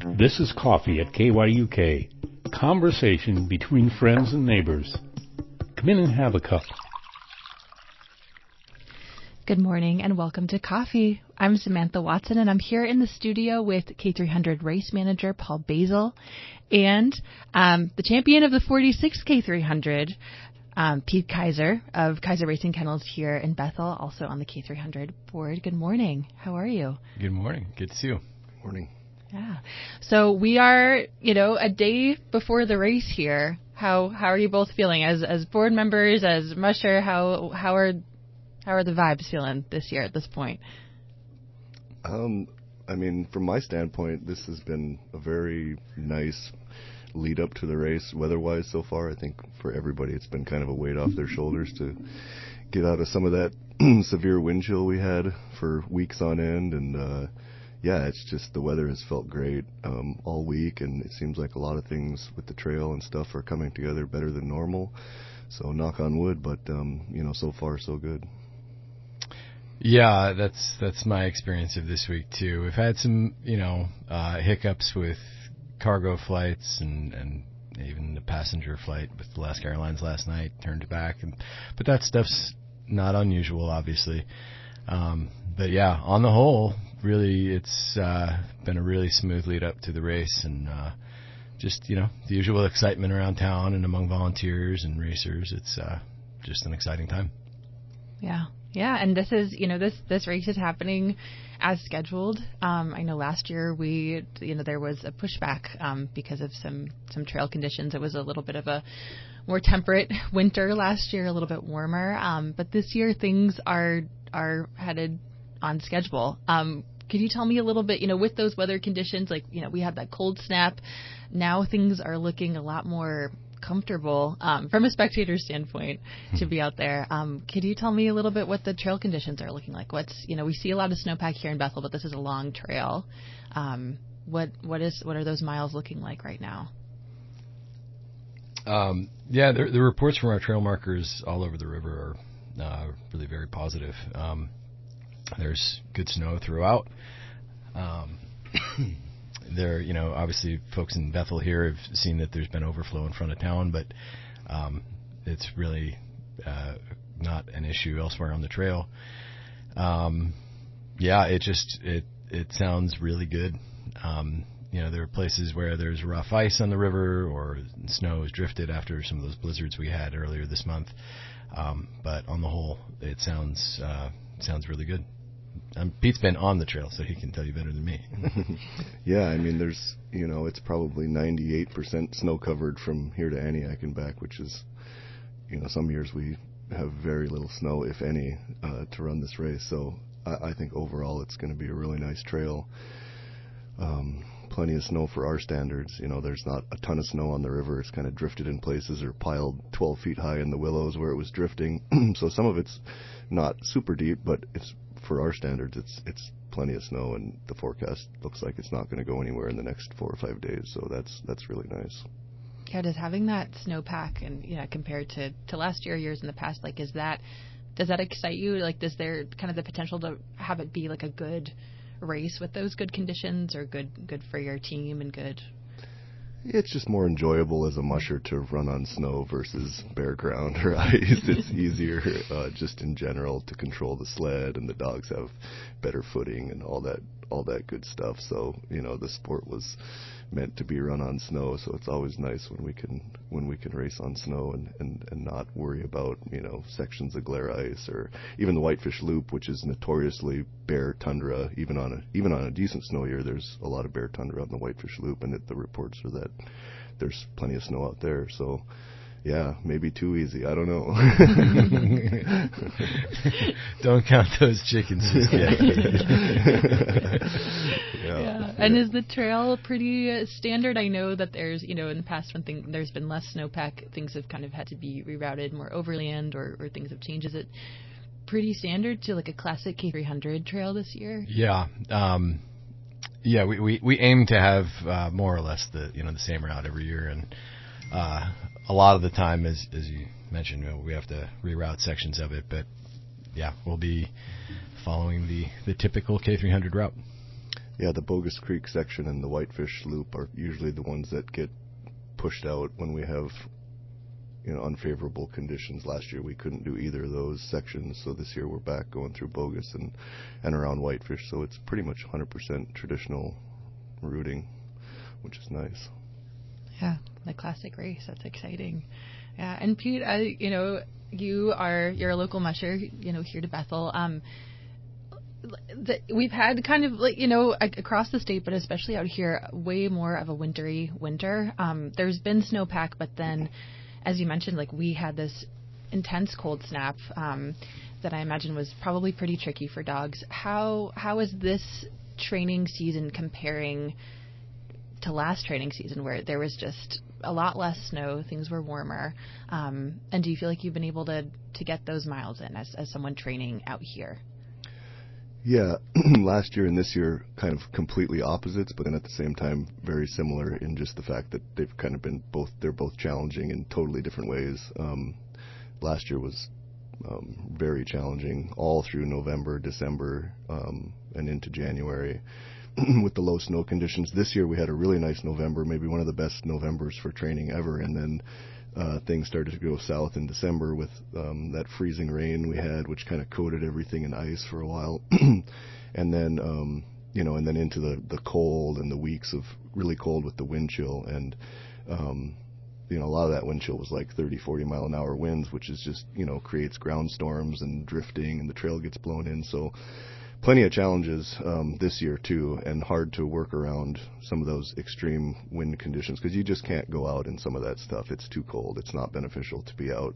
This is Coffee at KYUK. Conversation between friends and neighbors. Come in and have a cup. Good morning and welcome to Coffee. I'm Samantha Watson and I'm here in the studio with K300 race manager Paul Basil and the champion of the 46 K300, Pete Kaiser of Kaiser Racing Kennels here in Bethel, also on the K300 board. Good morning. How are you? Good morning. Good to see you. Good morning. Yeah. So we are, a day before the race here. How are you both feeling as board members, as musher? How are the vibes feeling this year at this point? From my standpoint, this has been a very nice lead up to the race weather-wise so far. I think for everybody it's been kind of a weight off their shoulders to get out of some of that severe wind chill we had for weeks on end, and it's just the weather has felt great all week, and it seems like a lot of things with the trail and stuff are coming together better than normal. So knock on wood, but so far so good. Yeah, that's my experience of this week too. We've had some hiccups with cargo flights and even the passenger flight with Alaska Airlines last night turned back, but that stuff's not unusual, obviously. But yeah, on the whole, really, it's been a really smooth lead up to the race, and just the usual excitement around town and among volunteers and racers. It's just an exciting time. Yeah, and this is this race is happening as scheduled. I know last year there was a pushback because of some trail conditions. It was a little bit of a more temperate winter last year, a little bit warmer. But this year things are headed on schedule. Could you tell me a little bit, with those weather conditions, we had that cold snap. Now things are looking a lot more comfortable from a spectator standpoint to be out there. Could you tell me a little bit what the trail conditions are looking like? We see a lot of snowpack here in Bethel, but this is a long trail. What are those miles looking like right now? The reports from our trail markers all over the river are really very positive. There's good snow throughout. There, obviously folks in Bethel here have seen that there's been overflow in front of town, but it's really not an issue elsewhere on the trail. It sounds really good. There are places where there's rough ice on the river or snow has drifted after some of those blizzards we had earlier this month. But on the whole, it sounds really good. Pete's been on the trail, so he can tell you better than me. Yeah, there's, it's probably 98% snow covered from here to Antioch and back, which is, some years we have very little snow, if any, to run this race. So I think overall it's going to be a really nice trail. Plenty of snow for our standards. There's not a ton of snow on the river. It's kind of drifted in places or piled 12 feet high in the willows where it was drifting. So some of it's not super deep, but it's, for our standards, it's plenty of snow, and the forecast looks like it's not going to go anywhere in the next 4 or 5 days. So that's really nice. Yeah, does having that snowpack and compared to last years in the past, does that excite you? Is there kind of the potential to have it be like a good race with those good conditions, or good for your team and good? It's just more enjoyable as a musher to run on snow versus bare ground or ice. It's easier just in general to control the sled, and the dogs have better footing and all that good stuff. So the sport was meant to be run on snow, so it's always nice when we can race on snow and not worry about sections of glare ice, or even the Whitefish Loop, which is notoriously bare tundra. Even on a decent snow year, there's a lot of bare tundra on the Whitefish Loop, and the reports are that there's plenty of snow out there. So yeah, maybe too easy. I don't know. Don't count those chickens just yet. Yeah. And is the trail pretty standard? I know that there's, in the past when there's been less snowpack, things have kind of had to be rerouted more overland, or things have changed. Is it pretty standard to like a classic K300 trail this year? Yeah. We aim to have more or less the same route every year, and a lot of the time, as you mentioned, we have to reroute sections of it, but yeah, we'll be following the typical K300 route. Yeah, the Bogus Creek section and the Whitefish Loop are usually the ones that get pushed out when we have, unfavorable conditions. Last year we couldn't do either of those sections, so this year we're back going through Bogus and around Whitefish, so it's pretty much 100% traditional routing, which is nice. Yeah, the classic race. That's exciting. Yeah, and Pete, you're a local musher, here to Bethel. We've had kind of across the state, but especially out here, way more of a wintry winter. There's been snowpack, but then, as you mentioned, we had this intense cold snap that I imagine was probably pretty tricky for dogs. How is this training season comparing to last training season, where there was just a lot less snow, things were warmer, and do you feel like you've been able to get those miles in as someone training out here? Yeah, last year and this year kind of completely opposites, but then at the same time very similar in just the fact that they've kind of been they're both challenging in totally different ways. Last year was very challenging all through November, December, and into January with the low snow conditions. This year we had a really nice November, maybe one of the best Novembers for training ever, and then things started to go south in December with that freezing rain we had, which kind of coated everything in ice for a while. And then, and then into the cold and the weeks of really cold with the wind chill. And, a lot of that wind chill was like 30, 40 mile an hour winds, which is just, creates ground storms and drifting, and the trail gets blown in. So plenty of challenges this year too, and hard to work around some of those extreme wind conditions, because you just can't go out in some of that stuff. It's too cold. It's not beneficial to be out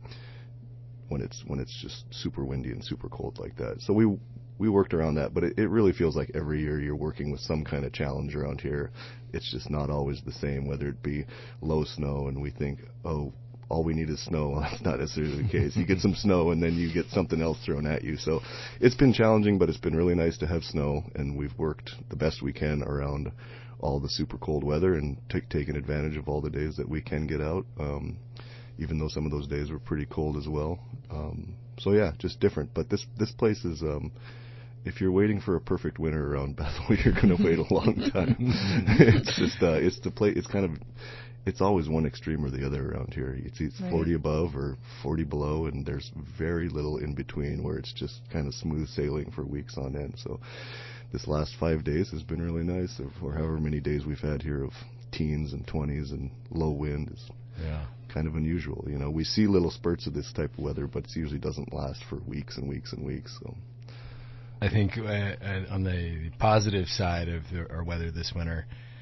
when it's just super windy and super cold like that. So we worked around that, but it really feels like every year you're working with some kind of challenge around here. It's just not always the same, whether it be low snow and we think, oh, all we need is snow. That's not necessarily the case. You get some snow and then you get something else thrown at you. So it's been challenging, but it's been really nice to have snow, and we've worked the best we can around all the super cold weather and taken advantage of all the days that we can get out, even though some of those days were pretty cold as well. So yeah, just different. But this place is, if you're waiting for a perfect winter around Bethel, you're going to wait a long time. It's just, it's the place. It's kind of, it's always one extreme or the other around here. It's right. 40 above or 40 below, and there's very little in between where it's just kind of smooth sailing for weeks on end. So this last 5 days has been really nice, or however many days we've had here of teens and 20s and low wind is kind of unusual. We see little spurts of this type of weather, but it usually doesn't last for weeks and weeks and weeks. So I think on the positive side of our weather this winter,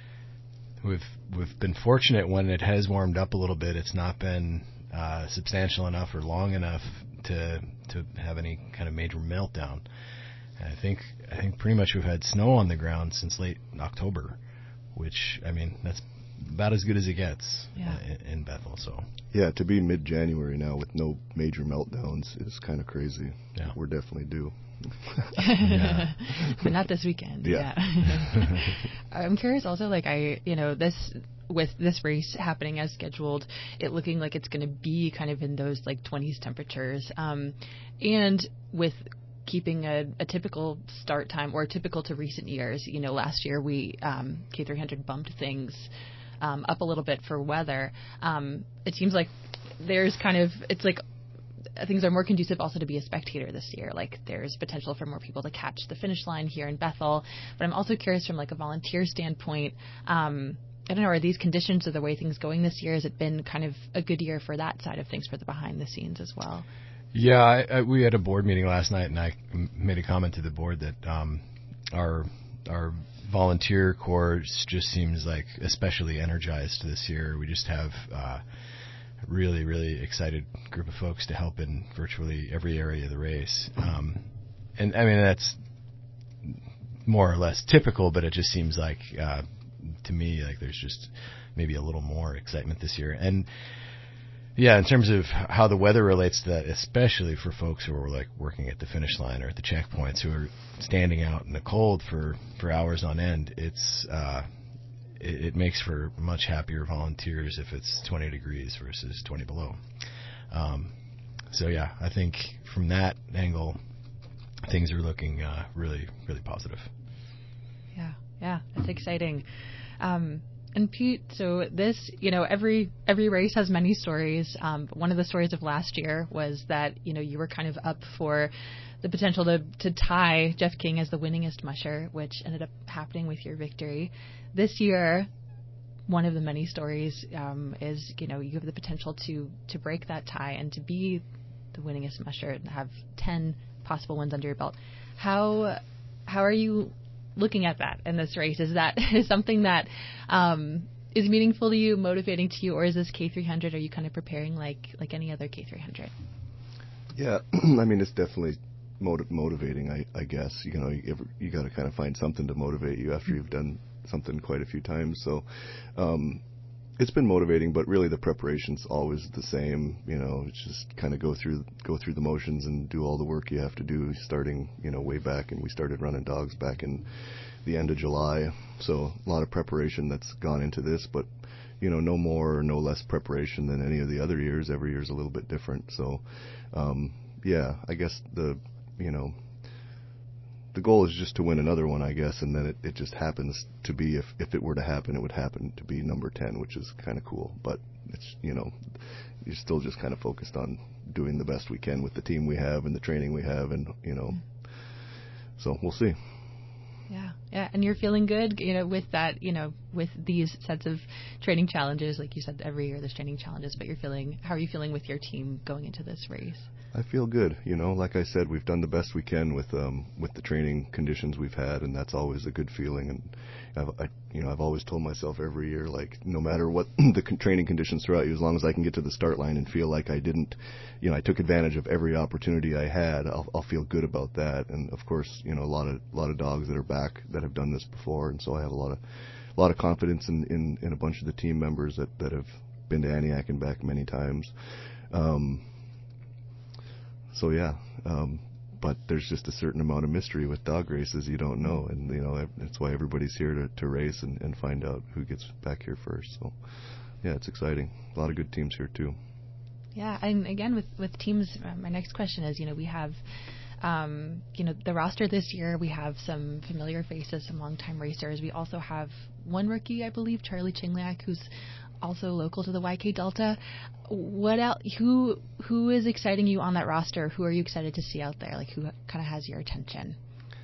we've been fortunate when it has warmed up a little bit. It's not been substantial enough or long enough to have any kind of major meltdown. And I think pretty much we've had snow on the ground since late October, which, that's about as good as it gets in Bethel. So yeah, to be mid-January now with no major meltdowns is kind of crazy. Yeah, we're definitely due. But not this weekend. Yeah. I'm curious also, with this race happening as scheduled, it looking like it's going to be kind of in those 20s temperatures, and with keeping a typical start time, or typical to recent years. Last year we K300 bumped things up a little bit for weather. It seems like there's things are more conducive also to be a spectator this year. There's potential for more people to catch the finish line here in Bethel. But I'm also curious from a volunteer standpoint, I don't know, are these conditions or the way things going this year, has it been kind of a good year for that side of things, for the behind the scenes as well? Yeah, we had a board meeting last night, and I made a comment to the board that our volunteer corps just seems like especially energized this year. We just have really, really excited group of folks to help in virtually every area of the race. And that's more or less typical, but it just seems like, to me, there's just maybe a little more excitement this year. And yeah, in terms of how the weather relates to that, especially for folks who are working at the finish line or at the checkpoints, who are standing out in the cold for hours on end, it makes for much happier volunteers if it's 20 degrees versus 20 below. So yeah, I think from that angle, things are looking really, really positive. Yeah, that's exciting. And Pete, so this, every race has many stories. But one of the stories of last year was that, you were kind of up for the potential to tie Jeff King as the winningest musher, which ended up happening with your victory. This year, one of the many stories is, you have the potential to break that tie and to be the winningest musher and have 10 possible wins under your belt. How are you looking at that in this race? Is that something that is meaningful to you, motivating to you, or is this K300? Are you kind of preparing like any other K300? Yeah, I mean, it's definitely motivating, I guess. You got to kind of find something to motivate you after you've done something quite a few times. So it's been motivating, but really the preparation's always the same. It's just kind of go through the motions and do all the work you have to do, starting way back. And we started running dogs back in the end of July, so a lot of preparation that's gone into this, but no more or no less preparation than any of the other years. Every year's a little bit different. So yeah, I guess the goal is just to win another one, I guess, and then it just happens to be, if it were to happen, it would happen to be number 10, which is kind of cool. But it's, you're still just kind of focused on doing the best we can with the team we have and the training we have, and, so we'll see. Yeah, and you're feeling good, with that, with these sets of training challenges. Like you said, every year there's training challenges, but how are you feeling with your team going into this race? I feel good. Like I said, we've done the best we can with the training conditions we've had, and that's always a good feeling. And I've always told myself every year, like, no matter what the training conditions throughout you, as long as I can get to the start line and feel like I took advantage of every opportunity I had, I'll feel good about that. And of course, a lot of dogs that are back that have done this before, and so I have a lot of confidence in a bunch of the team members that have been to Aniak and back many times. So yeah, but there's just a certain amount of mystery with dog races. You don't know, and that's why everybody's here to race and find out who gets back here first. So yeah, it's exciting. A lot of good teams here too. Yeah, and again with teams, my next question is, we have the roster this year. We have some familiar faces, some longtime racers. We also have one rookie, I believe, Charlie Chingliak, who's also local to the YK Delta. What else? Who is exciting you on that roster? Who are you excited to see out there? Like, who kind of has your attention?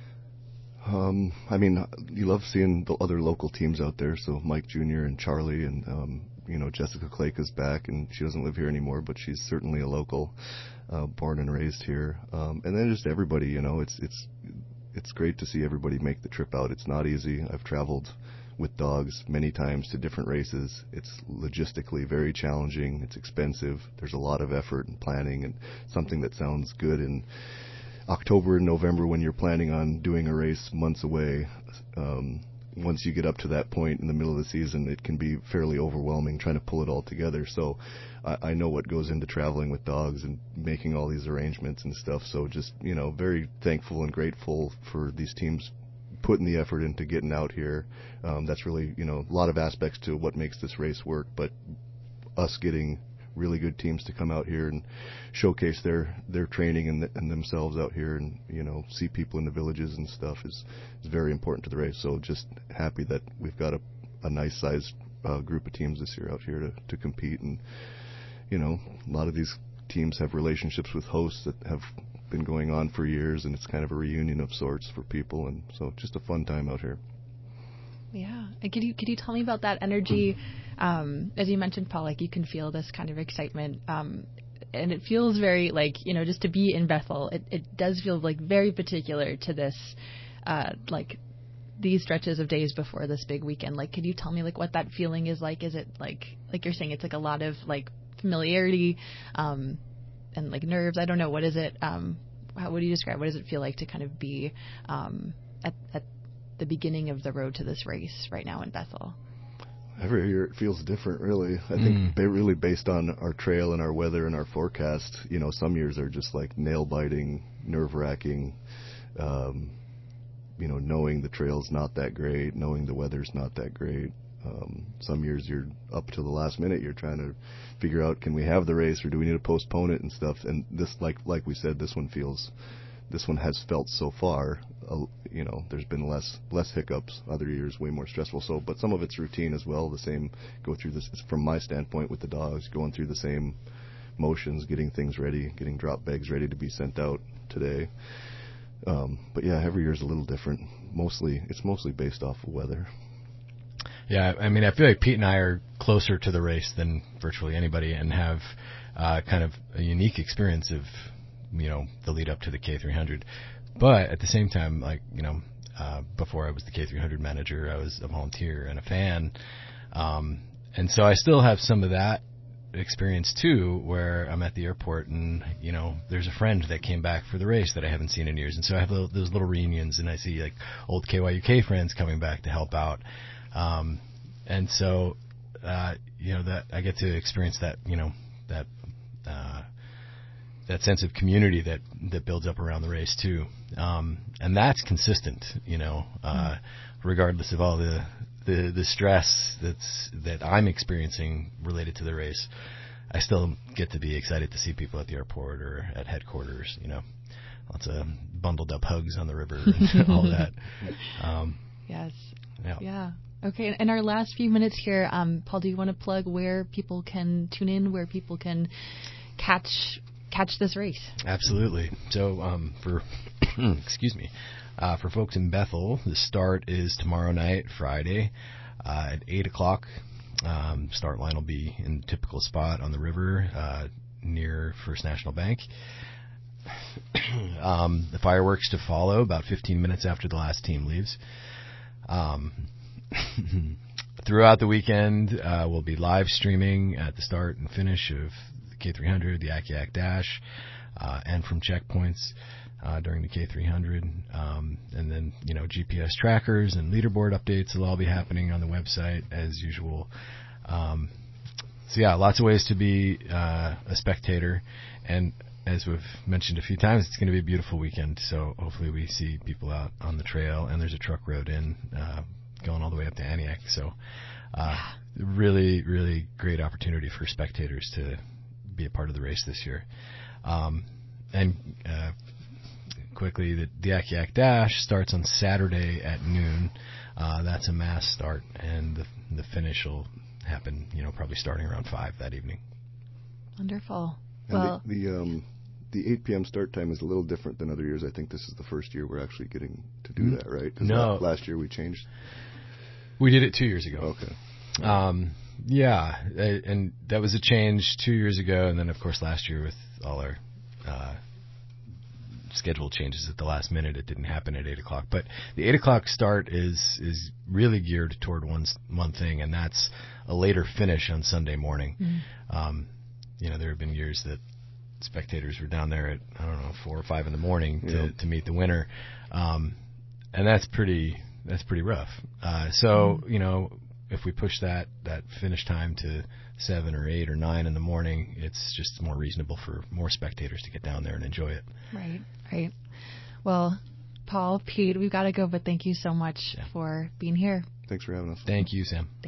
I mean, you love seeing the other local teams out there. So Mike Jr. and Charlie, and Jessica Klaka's back, and she doesn't live here anymore, but she's certainly a local, born and raised here. And then just everybody. It's great to see everybody make the trip out. It's not easy. I've traveled with dogs many times to different races. It's logistically very challenging. It's expensive. There's a lot of effort and planning, and something that sounds good in October and November when you're planning on doing a race months away. Once you get up to that point in the middle of the season, it can be fairly overwhelming trying to pull it all together. So I know what goes into traveling with dogs and making all these arrangements and stuff. So just, very thankful and grateful for these teams putting the effort into getting out here. That's really, a lot of aspects to what makes this race work, but us getting really good teams to come out here and showcase their training and themselves out here, and see people in the villages and stuff is very important to the race. So just happy that we've got a nice sized group of teams this year out here to compete. And a lot of these teams have relationships with hosts that have been going on for years, and it's kind of a reunion of sorts for people, and so just a fun time out here. Yeah. And could you tell me about that energy? As you mentioned, Paul, like, you can feel this kind of excitement, and it feels very like, just to be in Bethel, it does feel like very particular to this, like these stretches of days before this big weekend. Like, could you tell me like what that feeling is like? Is it like you're saying, it's like a lot of like familiarity, and like nerves? I don't know. What is it? How would you describe? What does it feel like to kind of be at the beginning of the road to this race right now in Bethel? Every year it feels different, really. I think really based on our trail and our weather and our forecast. Some years are just like nail-biting, nerve-wracking. Knowing the trail's not that great, knowing the weather's not that great. Some years you're up to the last minute, you're trying to figure out, can we have the race or do we need to postpone it and stuff. And this, like we said, this one has felt so far there's been less hiccups. Other years, way more stressful. So, but some of it's routine as well. The same, go through this from my standpoint with the dogs, going through the same motions, getting things ready, getting drop bags ready to be sent out today. But yeah, every year is a little different. It's mostly based off of weather. Yeah, I mean, I feel like Pete and I are closer to the race than virtually anybody, and have kind of a unique experience of, the lead up to the K300. But at the same time, before I was the K300 manager, I was a volunteer and a fan. And so I still have some of that experience too, where I'm at the airport and, there's a friend that came back for the race that I haven't seen in years. And so I have those little reunions, and I see old KYUK friends coming back to help out. And so, that I get to experience that, that sense of community that builds up around the race too. And that's consistent, regardless of all the stress that I'm experiencing related to the race. I still get to be excited to see people at the airport or at headquarters, lots of bundled up hugs on the river and all that. Yes. Yeah. Okay, in our last few minutes here, Paul, do you want to plug where people can tune in, where people can catch this race? Absolutely. So for excuse me, for folks in Bethel, the start is tomorrow night, Friday, at 8:00. Start line will be in the typical spot on the river near First National Bank. The fireworks to follow about 15 minutes after the last team leaves. Throughout the weekend, we'll be live streaming at the start and finish of the K300, the Akiak Dash, and from checkpoints during the K300. And then, GPS trackers and leaderboard updates will all be happening on the website as usual. So yeah, lots of ways to be a spectator. And as we've mentioned a few times, it's going to be a beautiful weekend. So hopefully we see people out on the trail, and there's a truck road in going all the way up to Aniak. So really, really great opportunity for spectators to be a part of the race this year. And quickly, the Akiak Dash starts on Saturday at noon. That's a mass start, and the finish will happen, probably starting around 5 that evening. Wonderful. And well, the 8 p.m. start time is a little different than other years. I think this is the first year we're actually getting to do that, right? No. Last year we changed. We did it 2 years ago. Okay. Yeah, and that was a change 2 years ago, and then of course last year with all our schedule changes at the last minute, it didn't happen at 8:00. But the 8:00 start is really geared toward one thing, and that's a later finish on Sunday morning. Mm-hmm. There have been years that spectators were down there at 4 or 5 in the morning to meet the winner, and that's pretty rough. So if we push that finish time to 7 or 8 or 9 in the morning, it's just more reasonable for more spectators to get down there and enjoy it. Right. Well, Paul, Pete, we've got to go, but thank you so much for being here. Thanks for having us. Thank you, Sam.